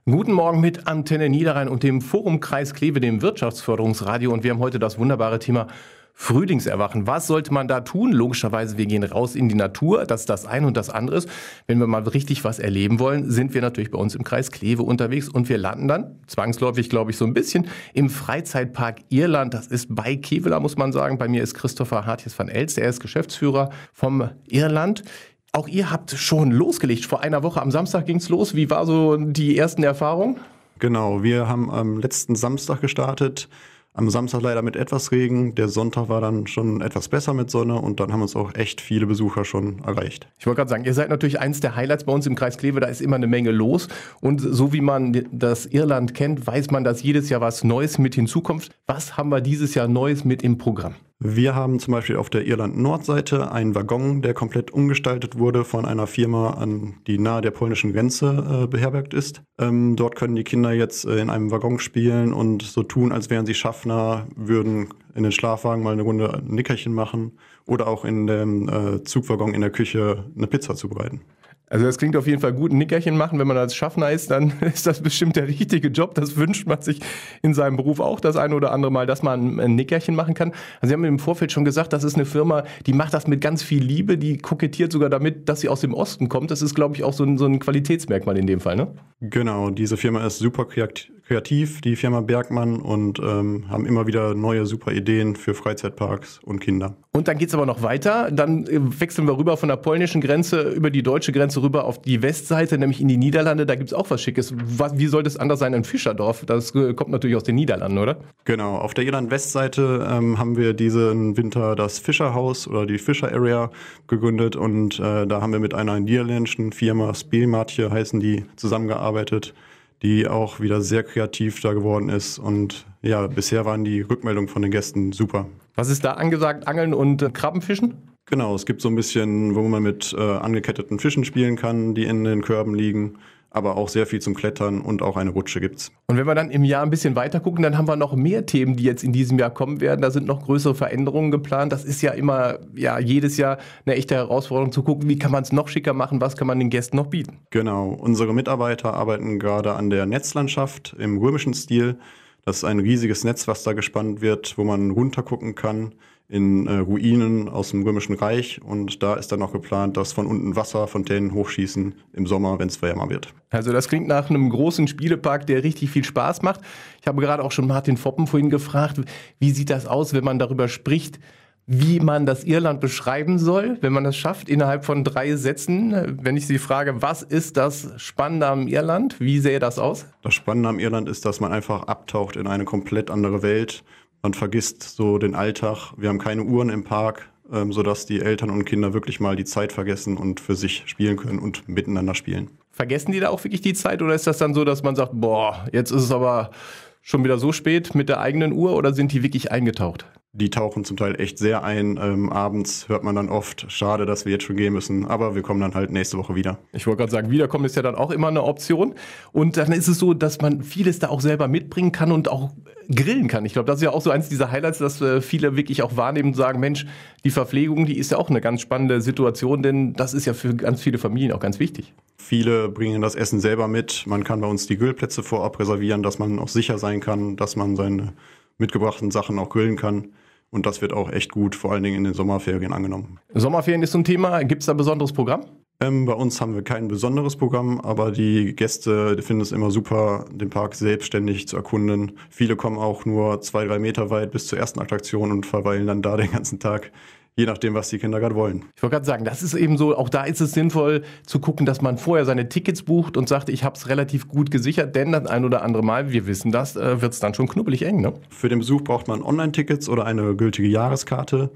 Guten Morgen mit Antenne Niederrhein und dem Forum Kreis Kleve, dem Wirtschaftsförderungsradio. Und wir haben heute das wunderbare Thema Frühlingserwachen. Was sollte man da tun? Logischerweise, wir gehen raus in die Natur. Das ist das eine und das andere ist. Wenn wir mal richtig was erleben wollen, sind wir natürlich bei uns im Kreis Kleve unterwegs. Und wir landen dann zwangsläufig, glaube ich, so ein bisschen im Freizeitpark Irland. Das ist bei Kevela, muss man sagen. Bei mir ist Christopher Hartjes van Elst. Er ist Geschäftsführer vom Irland. Auch ihr habt schon losgelegt. Vor einer Woche am Samstag ging's los. Wie war so die ersten Erfahrungen? Genau, wir haben am letzten Samstag gestartet. Am Samstag leider mit etwas Regen. Der Sonntag war dann schon etwas besser mit Sonne und dann haben uns auch echt viele Besucher schon erreicht. Ich wollte gerade sagen, ihr seid natürlich eins der Highlights bei uns im Kreis Kleve. Da ist immer eine Menge los. Und so wie man das Irland kennt, weiß man, dass jedes Jahr was Neues mit hinzukommt. Was haben wir dieses Jahr Neues mit im Programm? Wir haben zum Beispiel auf der Irland-Nordseite einen Waggon, der komplett umgestaltet wurde von einer Firma, die nahe der polnischen Grenze beherbergt ist. Dort können die Kinder jetzt in einem Waggon spielen und so tun, als wären sie Schaffner, würden in den Schlafwagen mal eine Runde ein Nickerchen machen oder auch in dem Zugwaggon in der Küche eine Pizza zubereiten. Also das klingt auf jeden Fall gut, ein Nickerchen machen. Wenn man als Schaffner ist, dann ist das bestimmt der richtige Job. Das wünscht man sich in seinem Beruf auch das eine oder andere Mal, dass man ein Nickerchen machen kann. Also Sie haben im Vorfeld schon gesagt, das ist eine Firma, die macht das mit ganz viel Liebe. Die kokettiert sogar damit, dass sie aus dem Osten kommt. Das ist, glaube ich, auch so ein Qualitätsmerkmal in dem Fall, ne? Genau, diese Firma ist super kreativ, die Firma Bergmann, und haben immer wieder neue super Ideen für Freizeitparks und Kinder. Und dann geht's aber noch weiter. Dann wechseln wir rüber von der polnischen Grenze über die deutsche Grenze rüber auf die Westseite, nämlich in die Niederlande. Da gibt's auch was Schickes. Wie soll das anders sein in Fischerdorf? Das kommt natürlich aus den Niederlanden, oder? Genau, auf der Irland-Westseite haben wir diesen Winter das Fischerhaus oder die Fischer Area gegründet und da haben wir mit einer niederländischen Firma, Speelmaatje heißen die, zusammengearbeitet, die auch wieder sehr kreativ da geworden ist. Und ja, bisher waren die Rückmeldungen von den Gästen super. Was ist da angesagt? Angeln und Krabbenfischen? Genau, es gibt so ein bisschen, wo man mit angeketteten Fischen spielen kann, die in den Körben liegen. Aber auch sehr viel zum Klettern und auch eine Rutsche gibt's. Und wenn wir dann im Jahr ein bisschen weiter gucken, dann haben wir noch mehr Themen, die jetzt in diesem Jahr kommen werden. Da sind noch größere Veränderungen geplant. Das ist ja immer, jedes Jahr eine echte Herausforderung zu gucken, wie kann man es noch schicker machen, was kann man den Gästen noch bieten. Genau, unsere Mitarbeiter arbeiten gerade an der Netzlandschaft im römischen Stil. Das ist ein riesiges Netz, was da gespannt wird, wo man runtergucken kann in Ruinen aus dem Römischen Reich, und da ist dann noch geplant, dass von unten Wasserfontänen hochschießen im Sommer, wenn es wärmer wird. Also das klingt nach einem großen Spielepark, der richtig viel Spaß macht. Ich habe gerade auch schon Martin Foppen vorhin gefragt, wie sieht das aus, wenn man darüber spricht, wie man das Irland beschreiben soll, wenn man das schafft innerhalb von 3 Sätzen. Wenn ich Sie frage, was ist das Spannende am Irland, wie sähe das aus? Das Spannende am Irland ist, dass man einfach abtaucht in eine komplett andere Welt. Man vergisst so den Alltag. Wir haben keine Uhren im Park, sodass die Eltern und Kinder wirklich mal die Zeit vergessen und für sich spielen können und miteinander spielen. Vergessen die da auch wirklich die Zeit, oder ist das dann so, dass man sagt, jetzt ist es aber schon wieder so spät mit der eigenen Uhr, oder sind die wirklich eingetaucht? Die tauchen zum Teil echt sehr ein. Abends hört man dann oft, schade, dass wir jetzt schon gehen müssen, aber wir kommen dann halt nächste Woche wieder. Ich wollte gerade sagen, wiederkommen ist ja dann auch immer eine Option. Und dann ist es so, dass man vieles da auch selber mitbringen kann und auch grillen kann. Ich glaube, das ist ja auch so eins dieser Highlights, dass viele wirklich auch wahrnehmen und sagen, Mensch, die Verpflegung, die ist ja auch eine ganz spannende Situation, denn das ist ja für ganz viele Familien auch ganz wichtig. Viele bringen das Essen selber mit. Man kann bei uns die Grillplätze vorab reservieren, dass man auch sicher sein kann, dass man seine mitgebrachten Sachen auch grillen kann. Und das wird auch echt gut, vor allen Dingen in den Sommerferien angenommen. Sommerferien ist so ein Thema. Gibt es da ein besonderes Programm? Bei uns haben wir kein besonderes Programm, aber die Gäste finden es immer super, den Park selbstständig zu erkunden. Viele kommen auch nur 2-3 Meter weit bis zur ersten Attraktion und verweilen dann da den ganzen Tag. Je nachdem, was die Kinder gerade wollen. Ich wollte gerade sagen, das ist eben so, auch da ist es sinnvoll zu gucken, dass man vorher seine Tickets bucht und sagt, ich habe es relativ gut gesichert, denn das ein oder andere Mal, wir wissen das, wird es dann schon knubbelig eng, ne? Für den Besuch braucht man Online-Tickets oder eine gültige Jahreskarte.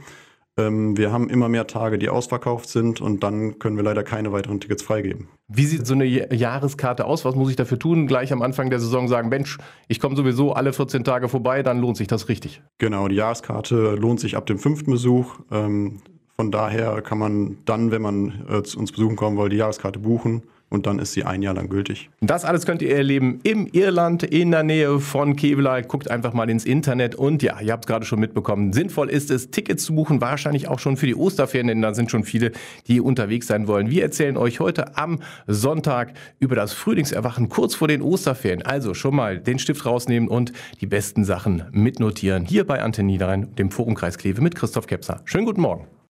Wir haben immer mehr Tage, die ausverkauft sind, und dann können wir leider keine weiteren Tickets freigeben. Wie sieht so eine Jahreskarte aus? Was muss ich dafür tun? Gleich am Anfang der Saison sagen, Mensch, ich komme sowieso alle 14 Tage vorbei, dann lohnt sich das richtig. Genau, die Jahreskarte lohnt sich ab dem 5. Besuch. Von daher kann man dann, wenn man uns besuchen kommen will, die Jahreskarte buchen. und dann ist sie 1 Jahr lang gültig. Das alles könnt ihr erleben im Irland in der Nähe von Kevelaer. Guckt einfach mal ins Internet und ja, ihr habt es gerade schon mitbekommen. Sinnvoll ist es, Tickets zu buchen, wahrscheinlich auch schon für die Osterferien, denn da sind schon viele, die unterwegs sein wollen. Wir erzählen euch heute am Sonntag über das Frühlingserwachen kurz vor den Osterferien. Also schon mal den Stift rausnehmen und die besten Sachen mitnotieren. Hier bei Antenne Niederrhein, dem Forumkreis Kleve mit Christoph Kepser. Schönen guten Morgen.